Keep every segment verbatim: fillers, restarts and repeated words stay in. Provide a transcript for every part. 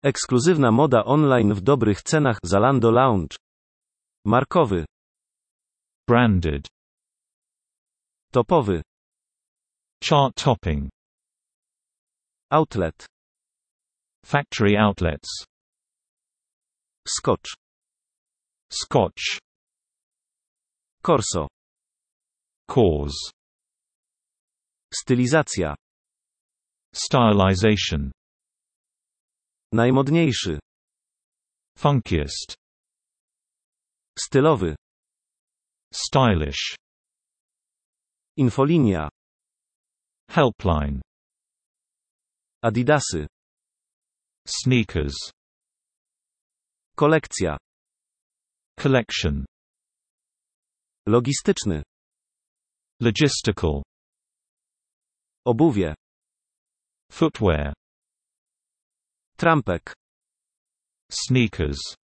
Ekskluzywna moda online w dobrych cenach. Zalando Lounge. Markowy. Branded. Topowy. Chart topping. Outlet. Factory outlets. Scotch. Scotch. Corso. Cause. Stylizacja. Stylization. Najmodniejszy. Funkiest. Stylowy. Stylish. Infolinia. Helpline. Adidasy. Sneakers. Kolekcja. Collection. Logistyczny. Logistical. Obuwie. Footwear. Trampek. Sneakers.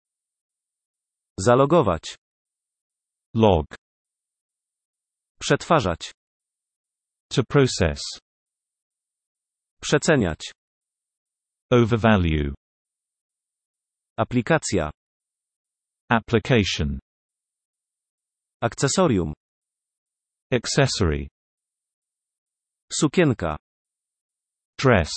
Zalogować. Log. Przetwarzać. To process. Przeceniać. Overvalue. Aplikacja. Application. Akcesorium. Accessory. Sukienka. Dress.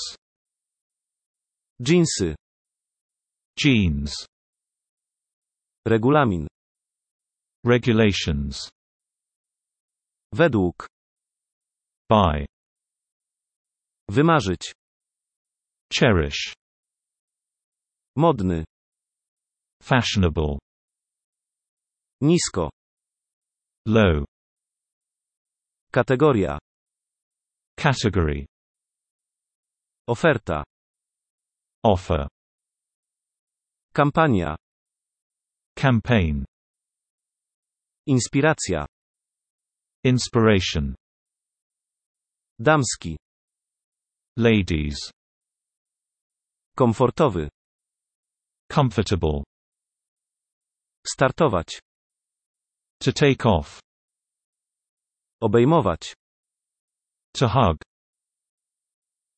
Dżinsy. Jeans. Regulamin. Regulations. Według. By. Wymarzyć. Cherish. Modny. Fashionable. Nisko. Low. Kategoria. Category. Oferta. Offer. Kampania. Campaign. Inspiracja. Inspiration. Damski. Ladies. Komfortowy. Comfortable. Startować. To take off. Obejmować. To hug.